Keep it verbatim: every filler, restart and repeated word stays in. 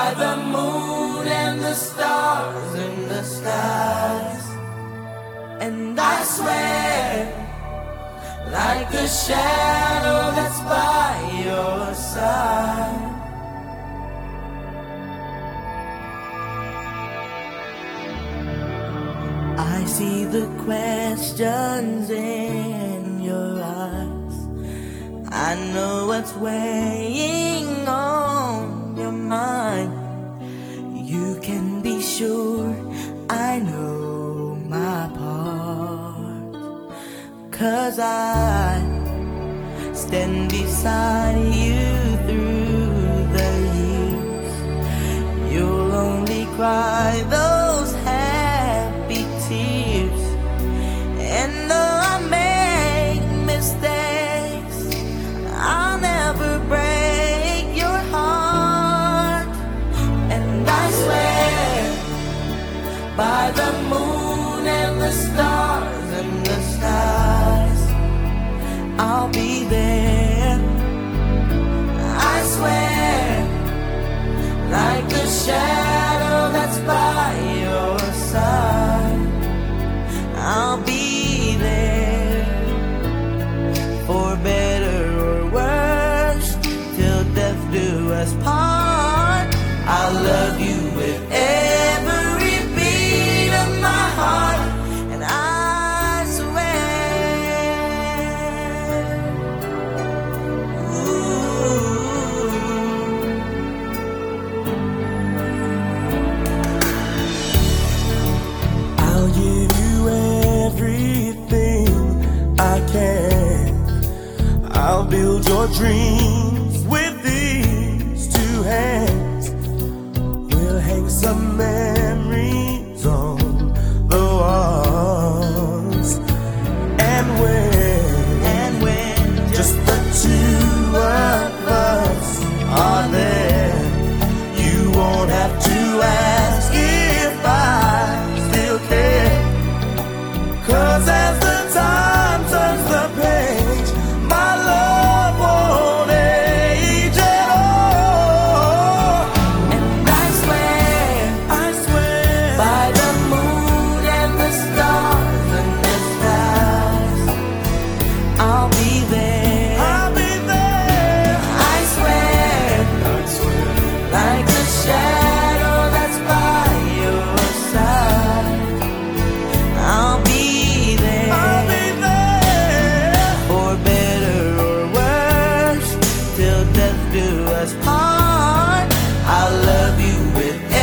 by the moon and the stars in the skies. And I swear, like the shadow that's by your side, I see the questions in your eyes. I know what's weighing on your mind. You can be sure I know my part, 'cause I stand beside you through the years. You'll only cry those happy tears. And though I make mistakes, I'll never break your heart. And I swear, by the moon and the stars and the skies, I'll be there. I swear, like the shadow that's by your side, I'll be there. For better or worse, till death do us part. I'll love you with every beat of my heart. And I swear, ooh, I'll give you everything I can. I'll build your dreams with these two hands. We'll hang some memories on the walls. And when, and when just the two of us are there, you won't have to ask if I still care. 'Cause as the time turns the page, my love won't age at all. And I swear, I swear, by the moon and the stars and the skies, I'll be there. I'll be there. I swear, I swear, like the shadow that's by your side, I'll be there. I'll be there. For better or worse, till death do us part. I'll love you with